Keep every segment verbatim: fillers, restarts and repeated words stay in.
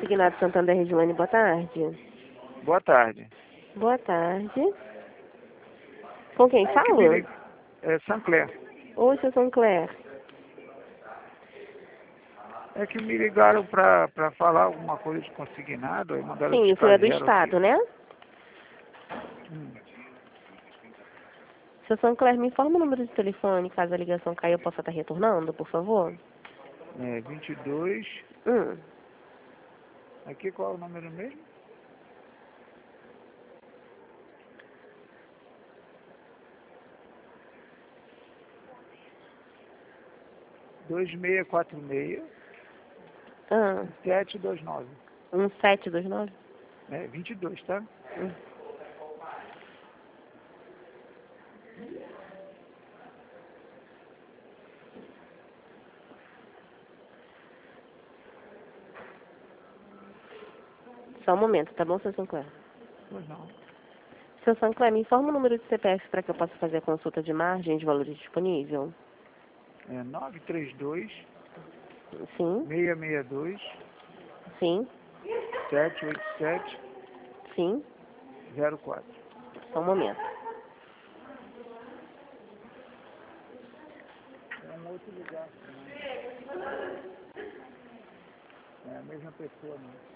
Consignado Santander Regilane, boa tarde. Boa tarde. Boa tarde. Com quem É que fala? me lig- É Sancler. Oi, seu Sancler. É que me ligaram para para falar alguma coisa de consignado, aí mandaram Sim, o senhor discar é do zero aqui. Estado, né? Hum. Seu Sancler, me informa o número de telefone, caso a ligação caia, eu possa estar retornando, por favor? É vinte e dois. Hum. Aqui qual é o número mesmo? dois seis quatro seis, Ah, sete dois nove. um sete dois nove? É vinte e dois, tá? Hum. Só um momento, tá bom, seu Sancler? Pois não. Seu Sancler, me informa o número de C P F para que eu possa fazer a consulta de margem de valores disponível? É nove três dois, Sim, seis seis dois, sim, sete oito sete, sim. zero quatro. Só um momento. É um outro lugar. Não é a mesma pessoa, não.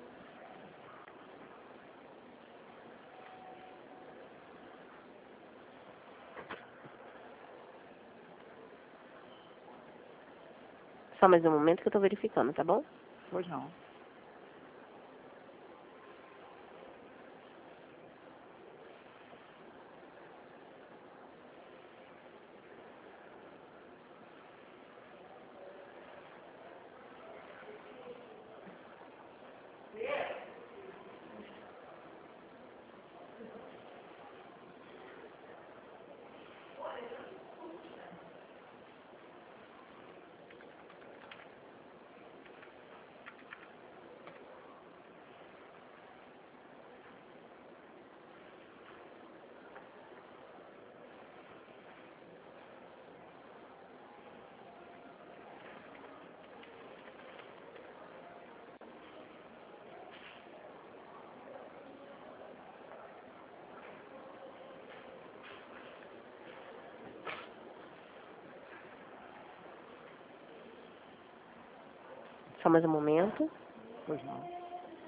Só mais um momento que eu tô verificando, tá bom? Pois não. Só mais um momento. Pois não.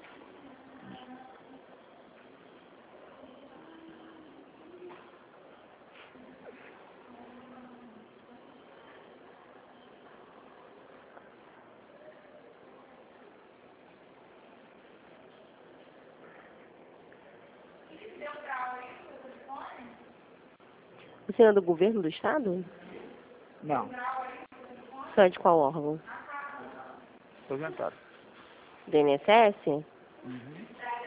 O senhor é do governo do estado? Não. O senhor é de qual órgão? Aposentado. Do I N S S? Uhum.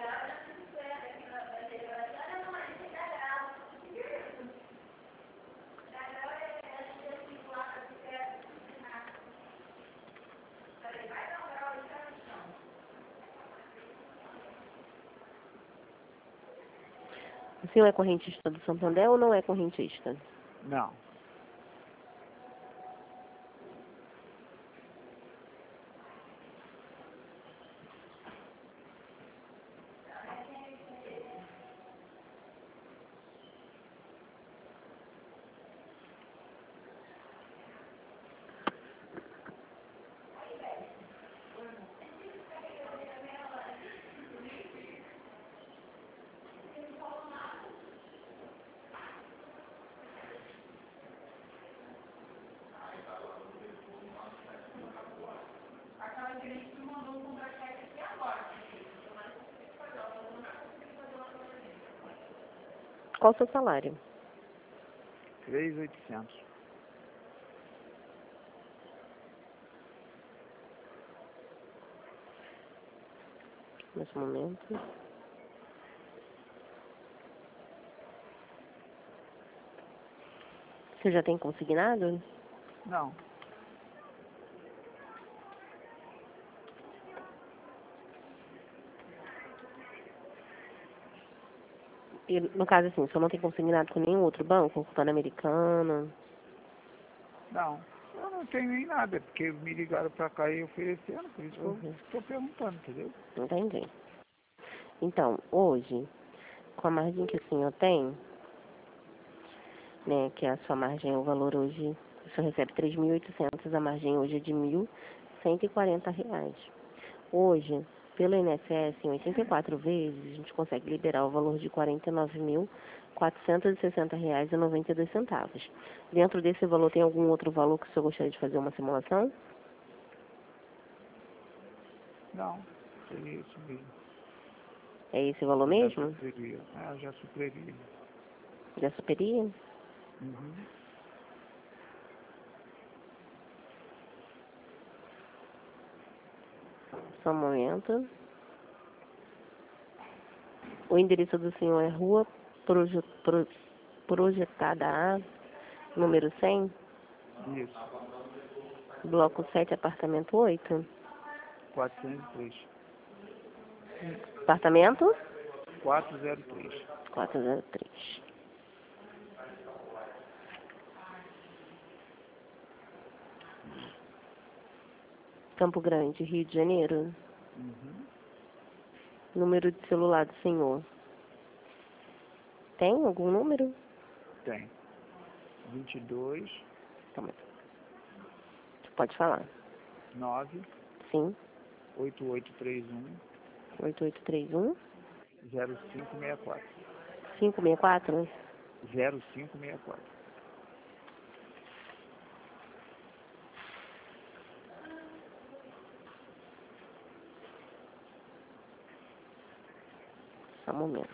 O senhor é correntista do Santander ou não é correntista? Não. Qual o seu salário? três mil e oitocentos. Nesse momento. Você já tem consignado? Não. E, no caso, assim, o senhor não tem consignado com nenhum outro banco? Com o Pan-Americano? Não. Eu não não tenho nem nada, porque me ligaram para cá e ofereceram, por isso que Uhum. eu estou perguntando, entendeu? Entendi. Então, hoje, com a margem que o senhor tem, né, que a sua margem, o valor hoje, o senhor recebe três mil e oitocentos, a margem hoje é de mil cento e quarenta reais. Hoje, pelo I N S S, em oitenta e quatro vezes, a gente consegue liberar o valor de quarenta e nove mil quatrocentos e sessenta reais e noventa e dois centavos. Dentro desse valor tem algum outro valor que o senhor gostaria de fazer uma simulação? Não, seria isso mesmo. É esse valor Já mesmo? supriria. Ah, já supriria. Já superia? Uhum. Só um momento. O endereço do senhor é Rua Proje- Pro- Projetada A, número cem, Isso, bloco sete, apartamento oito. quatrocentos e três. Apartamento? quatrocentos e três. quatrocentos e três. Campo Grande, Rio de Janeiro. Uhum. Número de celular do senhor. Tem algum número? Tem. vinte e dois, Calma aí. Pode falar. nove, Sim. oito oito três um, oito oito três um, zero cinco seis quatro. cinco seis quatro. zero cinco seis quatro. Só um momento.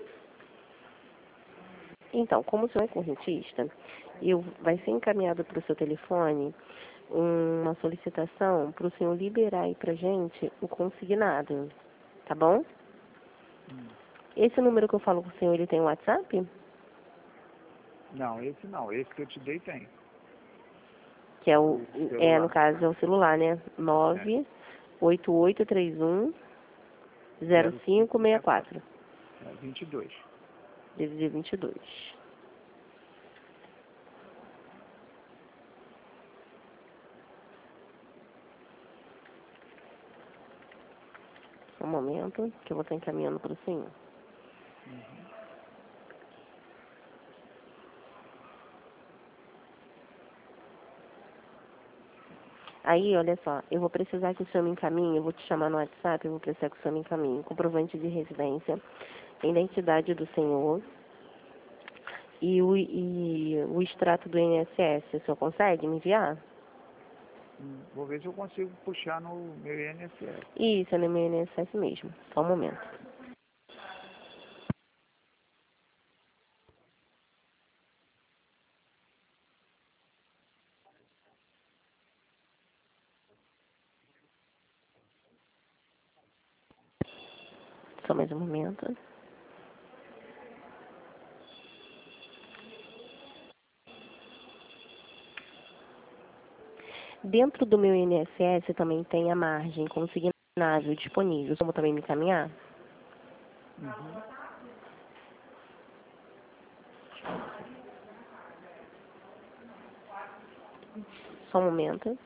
Então, como o senhor é correntista, eu, vai ser encaminhado para o seu telefone uma solicitação para o senhor liberar aí para gente o consignado, tá bom? Hum. Esse número que eu falo com o senhor, ele tem WhatsApp? Não, esse não. Esse que eu te dei tem. Que é o, O é, no celular. caso, é o celular, né? nove oito oito três um, zero cinco seis quatro. É vinte e dois. D D D vinte e dois. Só um momento, que eu vou estar encaminhando para o senhor. Uhum. Aí, olha só, eu vou precisar que o senhor me encaminhe, eu vou te chamar no WhatsApp, eu vou precisar que o senhor me encaminhe comprovante de residência, identidade do senhor e o, e o extrato do I N S S. O senhor consegue me enviar? Hum. Vou ver se eu consigo puxar no meu I N S S. Isso, é no meu I N S S mesmo. Só um momento. Só mais um momento. Dentro do meu I N S S também tem a margem consignável disponível. Como também me encaminhar? Uhum. Só um momento.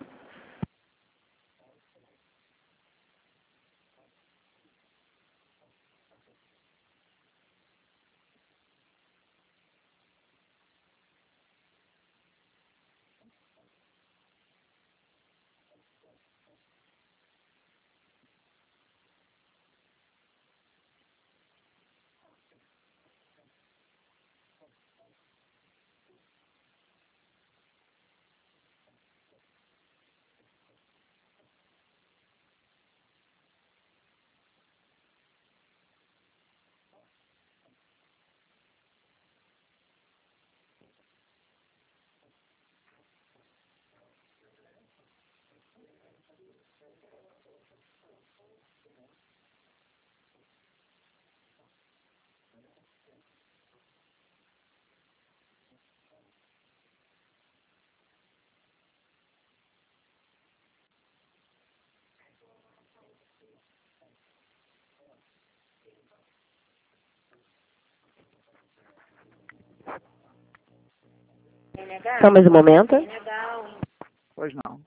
Só mais um momento. Pois não.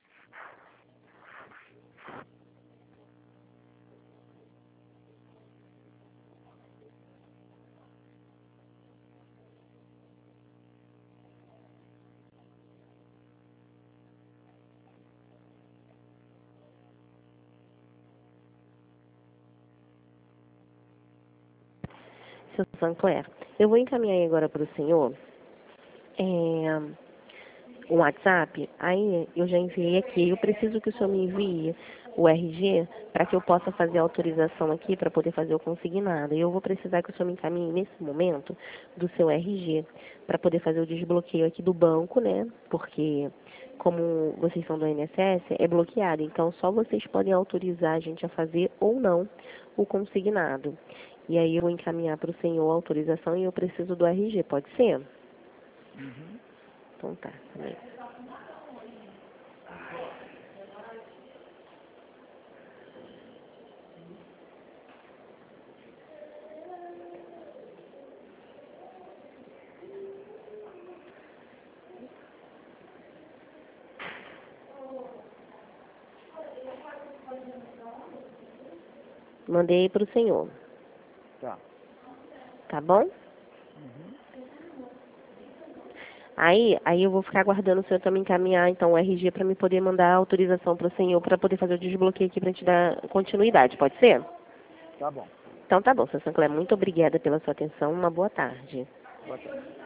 Seu Sancler, eu vou encaminhar aí agora para o senhor é, o WhatsApp, aí eu já enviei aqui. Eu preciso que o senhor me envie o R G para que eu possa fazer a autorização aqui para poder fazer o consignado. E eu vou precisar que o senhor me encaminhe nesse momento do seu R G para poder fazer o desbloqueio aqui do banco, né? Porque como vocês são do I N S S, é bloqueado. Então só vocês podem autorizar a gente a fazer ou não o consignado. E aí eu vou encaminhar para o senhor a autorização e eu preciso do R G, pode ser? Uhum. Então tá, também. Mandei para o senhor, Tá. tá bom? Uhum. Aí, aí eu vou ficar aguardando o senhor também encaminhar então o R G para me poder mandar a autorização para o senhor para poder fazer o desbloqueio aqui para gente dar continuidade, pode ser? Tá bom. Então tá bom, seu Sancler, muito obrigada pela sua atenção, uma boa tarde. Boa tarde.